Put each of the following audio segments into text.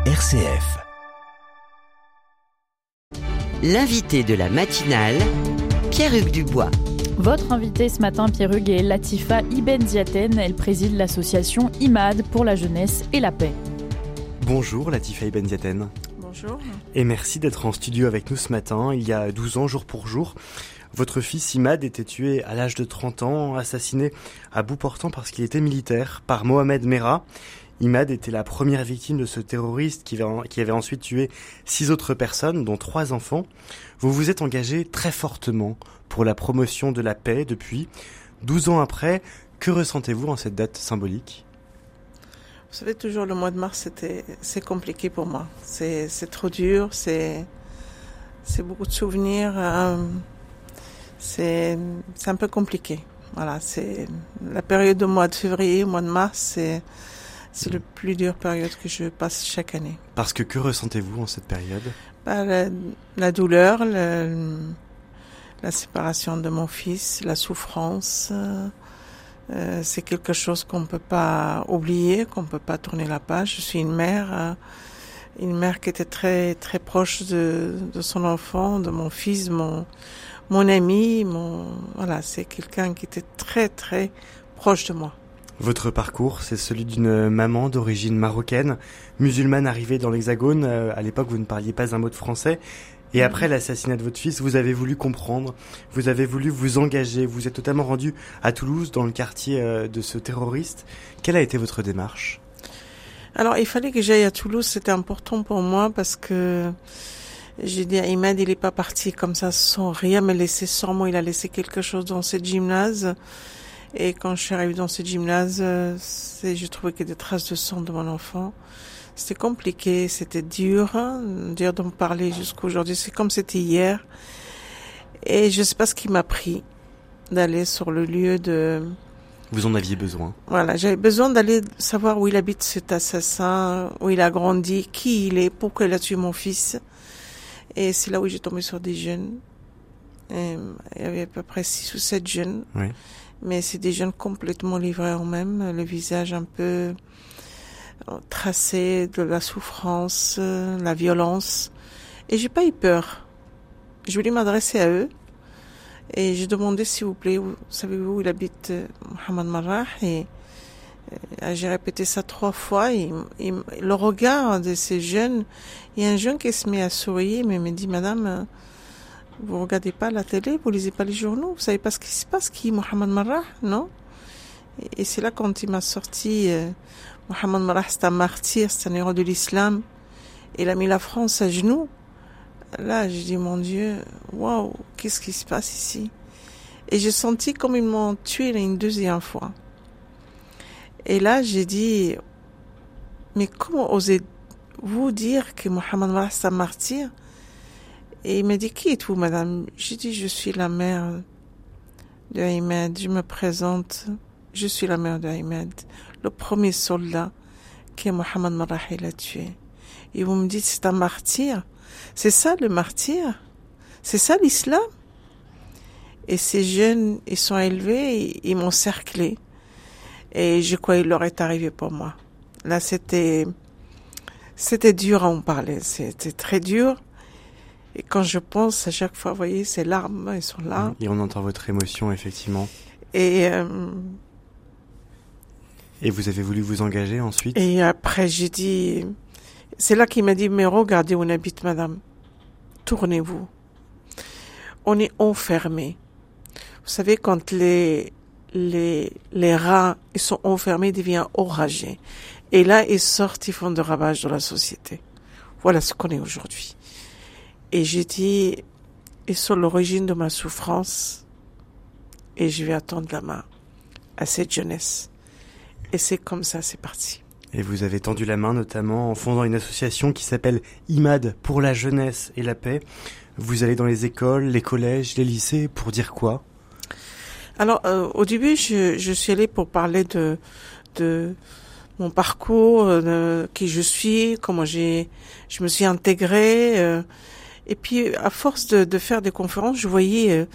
RCF. L'invité de la matinale, Pierre-Hugues Dubois. Votre invité ce matin, Pierre-Hugues, est Latifa Ibn Ziaten. Elle préside l'association IMAD pour la jeunesse et la paix. Bonjour Latifa Ibn Ziaten. Bonjour. Et merci d'être en studio avec nous ce matin. Il y a 12 ans, jour pour jour, votre fils Imad était tué à l'âge de 30 ans, assassiné à bout portant parce qu'il était militaire, par Mohamed Merah. Imad était la première victime de ce terroriste qui avait ensuite tué 6 autres personnes, dont 3 enfants. Vous vous êtes engagé très fortement pour la promotion de la paix depuis 12 ans après. Que ressentez-vous en cette date symbolique ? Vous savez, toujours le mois de mars, c'est compliqué pour moi. C'est trop dur, c'est beaucoup de souvenirs. C'est un peu compliqué. Voilà, c'est la période du mois de février, mois de mars, c'est la plus dure période que je passe chaque année. Parce que ressentez-vous en cette période ? La douleur, la séparation de mon fils, la souffrance. C'est quelque chose qu'on ne peut pas oublier, qu'on ne peut pas tourner la page. Je suis une mère qui était très très proche de son enfant, de mon fils, mon ami. Voilà, c'est quelqu'un qui était très très proche de moi. Votre parcours, c'est celui d'une maman d'origine marocaine, musulmane arrivée dans l'Hexagone. À l'époque, vous ne parliez pas un mot de français. Et après l'assassinat de votre fils, vous avez voulu comprendre, vous avez voulu vous engager. Vous êtes totalement rendu à Toulouse, dans le quartier de ce terroriste. Quelle a été votre démarche ? Alors, il fallait que j'aille à Toulouse. C'était important pour moi parce que j'ai dit à Imad, il n'est pas parti comme ça sans rien me laisser, sans moi. Il a laissé quelque chose dans ce gymnase. Et quand je suis arrivée dans ce gymnase, j'ai trouvé qu'il y a des traces de sang de mon enfant. C'était compliqué, c'était dur d'en parler jusqu'aujourd'hui. C'est comme c'était hier. Et je sais pas ce qui m'a pris d'aller sur le lieu de... Vous en aviez besoin. Voilà, j'avais besoin d'aller savoir où il habite cet assassin, où il a grandi, qui il est, pourquoi il a tué mon fils. Et c'est là où j'ai tombé sur des jeunes. Et il y avait à peu près 6 ou 7 jeunes. Oui. Mais c'est des jeunes complètement livrés en eux-mêmes, le visage un peu tracé de la souffrance, la violence. Et j'ai pas eu peur. Je voulais m'adresser à eux. Et j'ai demandé, s'il vous plaît, savez-vous où il habite, Mohamed Merah? Et j'ai répété ça 3 fois. Et le regard de ces jeunes, il y a un jeune qui se met à sourire, mais me dit, madame, vous regardez pas la télé, vous lisez pas les journaux, vous savez pas ce qui se passe, qui est Mohamed Merah, non? Et c'est là quand il m'a sorti, Mohamed Merah, c'est un martyr, c'est un héros de l'islam. Il a mis la France à genoux. Là, j'ai dit, mon Dieu, waouh, qu'est-ce qui se passe ici? Et j'ai senti comme ils m'ont tué une deuxième fois. Et là, j'ai dit, mais comment osez-vous dire que Mohamed Merah, c'est un martyr? Et il m'a dit, qui êtes-vous, madame? J'ai dit, je suis la mère de Imad. Je me présente. Je suis la mère de Imad, le premier soldat que Mohamed Merah a tué. Et vous me dites, c'est un martyr. C'est ça le martyr? C'est ça l'islam? Et ces jeunes, ils sont élevés, ils m'ont cerclé. Et je crois qu'il leur est arrivé pour moi. Là, c'était dur à en parler. C'était très dur. Et quand je pense, à chaque fois, vous voyez, ces larmes, ils sont là. Et on entend votre émotion, effectivement. Et vous avez voulu vous engager ensuite ? Et après, j'ai dit... C'est là qu'il m'a dit, mais regardez où on habite, madame. Tournez-vous. On est enfermés. Vous savez, quand les rats, ils sont enfermés, ils deviennent enragés. Et là, ils sortent, ils font de ravages dans la société. Voilà ce qu'on est aujourd'hui. Et j'ai dit, ils sont l'origine de ma souffrance et je vais attendre la main à cette jeunesse. Et c'est comme ça, c'est parti. Et vous avez tendu la main notamment en fondant une association qui s'appelle IMAD pour la jeunesse et la paix. Vous allez dans les écoles, les collèges, les lycées pour dire quoi ? Alors, au début, je suis allée pour parler de mon parcours, de qui je suis, comment je me suis intégrée. Et puis, à force de faire des conférences, je voyais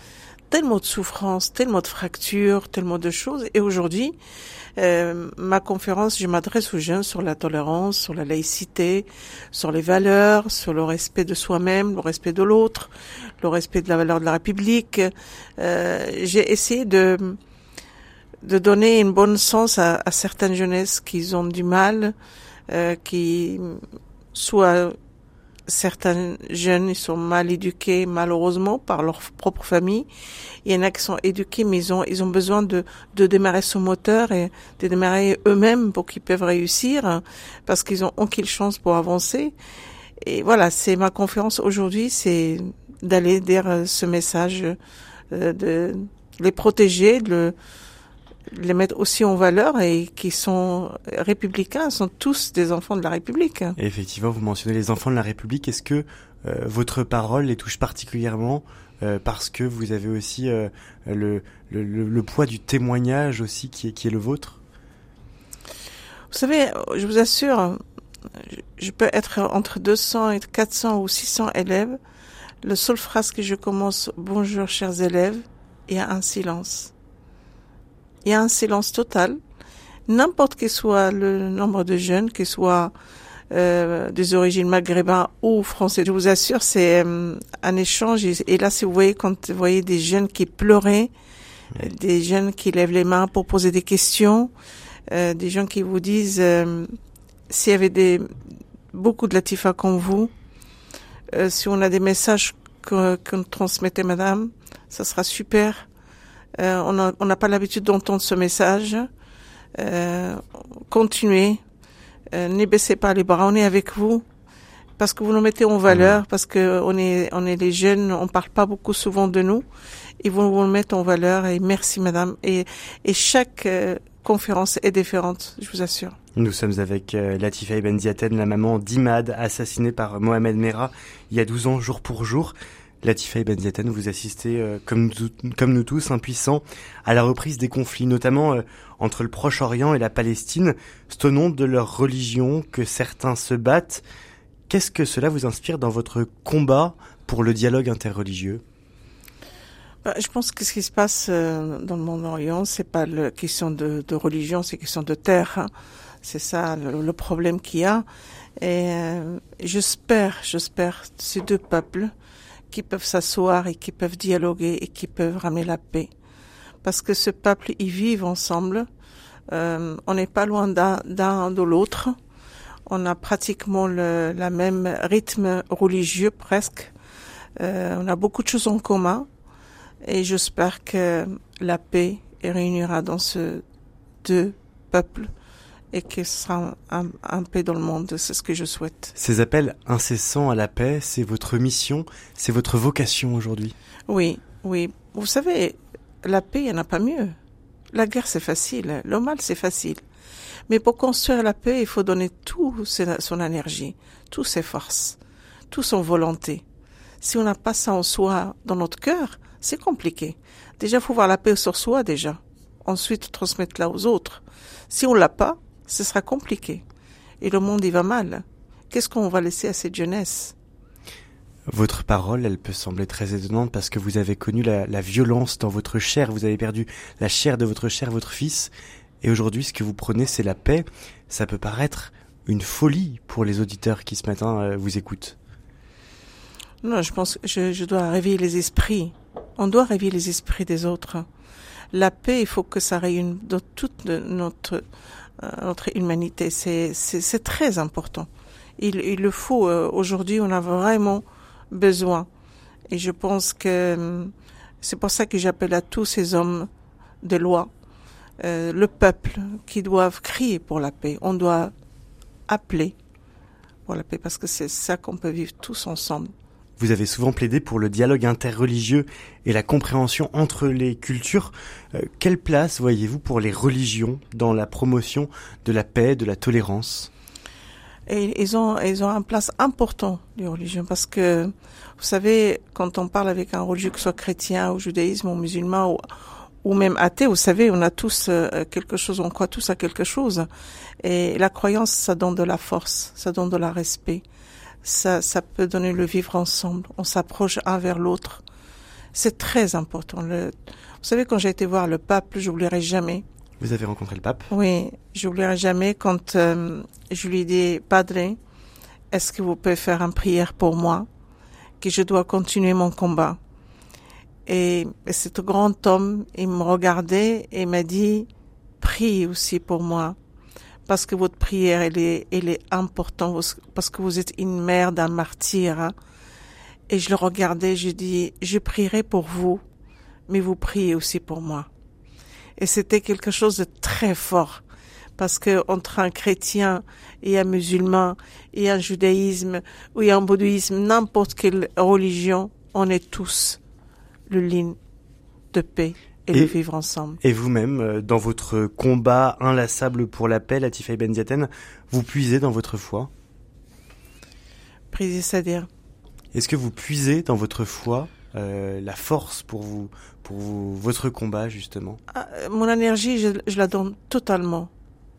tellement de souffrances, tellement de fractures, tellement de choses. Et aujourd'hui, ma conférence, je m'adresse aux jeunes sur la tolérance, sur la laïcité, sur les valeurs, sur le respect de soi-même, le respect de l'autre, le respect de la valeur de la République. J'ai essayé de donner une bonne sens à certaines jeunesses qui ont du mal, qui soit certains jeunes, ils sont mal éduqués, malheureusement, par leur propre famille. Il y en a qui sont éduqués, mais ils ont besoin de démarrer son moteur et de démarrer eux-mêmes pour qu'ils peuvent réussir, parce qu'ils ont aucune chance pour avancer. Et voilà, c'est ma conférence aujourd'hui, c'est d'aller dire ce message, de les protéger, de les mettre aussi en valeur, et qui sont républicains, sont tous des enfants de la République. Et effectivement, vous mentionnez les enfants de la République. Est-ce que votre parole les touche particulièrement parce que vous avez aussi le poids du témoignage aussi qui est le vôtre? Vous savez, je vous assure, je peux être entre 200 et 400 ou 600 élèves. La seule phrase que je commence « Bonjour chers élèves », il y a un silence. Il y a un silence total. N'importe quel soit le nombre de jeunes, qu'ils soient des origines maghrébins ou français, je vous assure, c'est un échange. Et là, si vous voyez, quand vous voyez des jeunes qui pleuraient, des jeunes qui lèvent les mains pour poser des questions, des gens qui vous disent s'il y avait beaucoup de Latifa comme vous, si on a des messages qu'on transmettait, madame, ça sera super. On n'a pas l'habitude d'entendre ce message. Continuez. Ne baissez pas les bras. On est avec vous. Parce que vous nous mettez en valeur. Parce que on est les jeunes. On parle pas beaucoup souvent de nous. Ils vont vous mettre en valeur. Et merci, madame. Et chaque conférence est différente. Je vous assure. Nous sommes avec Latifa Ibn Ziaten, la maman d'Imad, assassinée par Mohamed Merah il y a 12 ans, jour pour jour. Latifa Ibn Ziaten, vous assistez, comme nous tous, impuissants, à la reprise des conflits, notamment entre le Proche-Orient et la Palestine. C'est au nom de leur religion que certains se battent. Qu'est-ce que cela vous inspire dans votre combat pour le dialogue interreligieux? Je pense que ce qui se passe dans le Moyen-Orient, c'est pas la question de religion, c'est question de terre. C'est ça le problème qu'il y a. Et j'espère ces deux peuples qui peuvent s'asseoir et qui peuvent dialoguer et qui peuvent ramener la paix. Parce que ce peuple, ils vivent ensemble. On n'est pas loin d'un de l'autre. On a pratiquement la même rythme religieux presque. On a beaucoup de choses en commun. Et j'espère que la paix réunira dans ce deux peuples et que ce sera un paix dans le monde. C'est ce que je souhaite. Ces appels incessants à la paix, c'est votre mission, c'est votre vocation aujourd'hui? Oui. Vous savez, la paix, il n'y en a pas mieux. La guerre, c'est facile. Le mal, c'est facile. Mais pour construire la paix, il faut donner tout son énergie, toutes ses forces, toute son volonté. Si on n'a pas ça en soi, dans notre cœur, c'est compliqué. Déjà, il faut voir la paix sur soi, déjà. Ensuite, transmettre-la aux autres. Si on l'a pas, ce sera compliqué. Et le monde, il va mal. Qu'est-ce qu'on va laisser à cette jeunesse? Votre parole, elle peut sembler très étonnante parce que vous avez connu la violence dans votre chair. Vous avez perdu la chair de votre chair, votre fils. Et aujourd'hui, ce que vous prenez, c'est la paix. Ça peut paraître une folie pour les auditeurs qui, ce matin, vous écoutent. Non, je pense que je dois réveiller les esprits. On doit réveiller les esprits des autres. La paix, il faut que ça rayonne dans toute notre humanité. C'est très important. Il le faut. Aujourd'hui, on a vraiment besoin. Et je pense que c'est pour ça que j'appelle à tous ces hommes de loi, le peuple, qui doivent crier pour la paix. On doit appeler pour la paix parce que c'est ça qu'on peut vivre tous ensemble. Vous avez souvent plaidé pour le dialogue interreligieux et la compréhension entre les cultures. Quelle place voyez-vous pour les religions dans la promotion de la paix, de la tolérance? Et ils ont une place importante, les religions, parce que, vous savez, quand on parle avec un religieux, que ce soit chrétien ou judaïsme ou musulman ou même athée, vous savez, on a tous quelque chose, on croit tous à quelque chose. Et la croyance, ça donne de la force, ça donne de la respect. Ça peut donner le vivre ensemble. On s'approche un vers l'autre. C'est très important. Vous savez, quand j'ai été voir le pape, j'oublierai jamais. Vous avez rencontré le pape? Oui, j'oublierai jamais quand je lui ai dit, Padre, est-ce que vous pouvez faire une prière pour moi, que je dois continuer mon combat? Et cet grand homme, il me regardait et m'a dit, prie aussi pour moi, parce que votre prière, elle est importante, parce que vous êtes une mère d'un martyr. Hein. Et je le regardais, je dis, je prierai pour vous, mais vous priez aussi pour moi. Et c'était quelque chose de très fort, parce que entre un chrétien et un musulman, et un judaïsme, ou un bouddhisme, n'importe quelle religion, on est tous le ligne de paix et de vivre ensemble. Et vous-même, dans votre combat inlassable pour la paix, Latifa Ibn Ziaten, vous puisez dans votre foi? Puiser, c'est-à-dire? Est-ce que vous puisez dans votre foi la force pour votre combat, justement? Mon énergie, je la donne totalement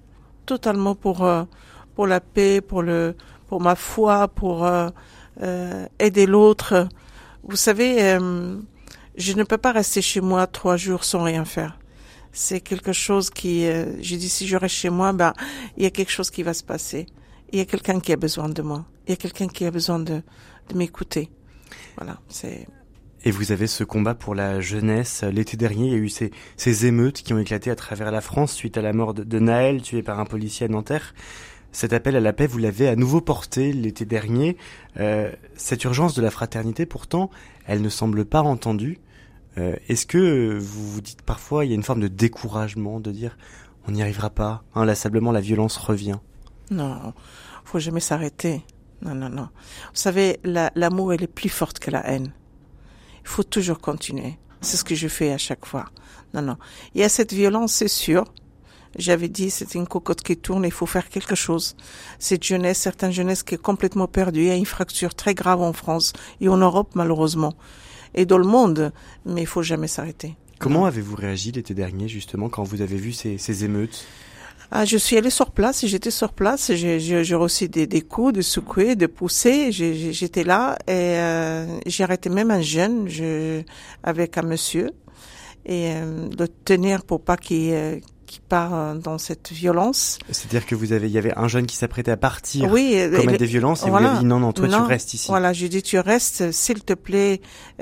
pour la paix, pour ma foi, pour aider l'autre. Vous savez, je ne peux pas rester chez moi 3 jours sans rien faire. C'est quelque chose qui, je dis, si je reste chez moi, il y a quelque chose qui va se passer. Il y a quelqu'un qui a besoin de moi. Il y a quelqu'un qui a besoin de m'écouter. Voilà, c'est... Et vous avez ce combat pour la jeunesse. L'été dernier, il y a eu ces émeutes qui ont éclaté à travers la France suite à la mort de Naël, tué par un policier à Nanterre. Cet appel à la paix, vous l'avez à nouveau porté l'été dernier. Cette urgence de la fraternité, pourtant, elle ne semble pas entendue. Est-ce que vous vous dites parfois, il y a une forme de découragement, de dire on n'y arrivera pas, inlassablement la violence revient? Non, faut jamais s'arrêter. Non. Vous savez, l'amour, elle est plus forte que la haine. Il faut toujours continuer. C'est ce que je fais à chaque fois. Non. Il y a cette violence, c'est sûr. J'avais dit, c'est une cocotte qui tourne, il faut faire quelque chose. Certaine jeunesse qui est complètement perdue. Il y a une fracture très grave en France et en Europe, malheureusement. Et dans le monde. Mais il faut jamais s'arrêter. Comment avez-vous réagi l'été dernier, justement, quand vous avez vu ces émeutes? Je suis allée sur place, j'étais sur place, j'ai reçu des coups, de secouer, de pousser, j'étais là et j'ai arrêté même un jeune avec un monsieur et de tenir pour pas qu'il part dans cette violence. C'est-à-dire que il y avait un jeune qui s'apprêtait à partir, commettre des violences et voilà, vous lui avez dit non, toi tu restes ici. Voilà, j'ai dit tu restes, s'il te plaît.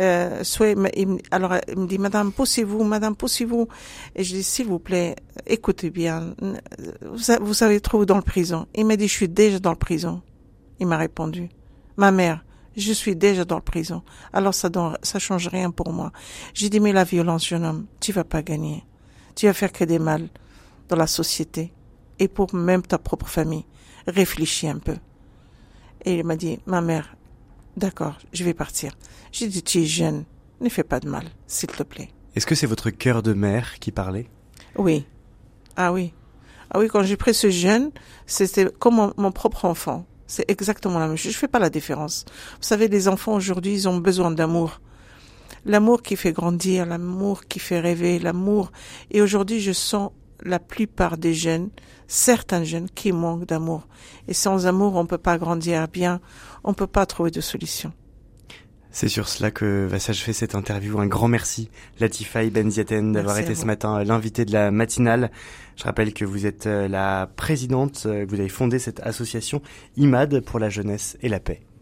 Alors il me dit madame, poussez-vous. Et je dis s'il vous plaît, écoutez bien, vous savez trop dans le prison. Il m'a dit je suis déjà dans le prison. Il m'a répondu, ma mère, je suis déjà dans le prison. Alors ça change rien pour moi. J'ai dit mais la violence, jeune homme, tu vas pas gagner. Tu vas faire que des mal dans la société et pour même ta propre famille. Réfléchis un peu. Et il m'a dit, ma mère, d'accord, je vais partir. J'ai dit, tu es jeune, ne fais pas de mal, s'il te plaît. Est-ce que c'est votre cœur de mère qui parlait? Oui. Ah oui, quand j'ai pris ce jeune, c'était comme mon propre enfant. C'est exactement la même chose. Je fais pas la différence. Vous savez, les enfants aujourd'hui, ils ont besoin d'amour. L'amour qui fait grandir, l'amour qui fait rêver, l'amour. Et aujourd'hui, je sens la plupart des jeunes, certains jeunes, qui manquent d'amour. Et sans amour, on peut pas grandir bien, on peut pas trouver de solution. C'est sur cela que va s'achever cette interview. Un grand merci, Latifa Ibn Ziaten, d'avoir été ce matin l'invité de la matinale. Je rappelle que vous êtes la présidente, que vous avez fondé cette association IMAD pour la jeunesse et la paix.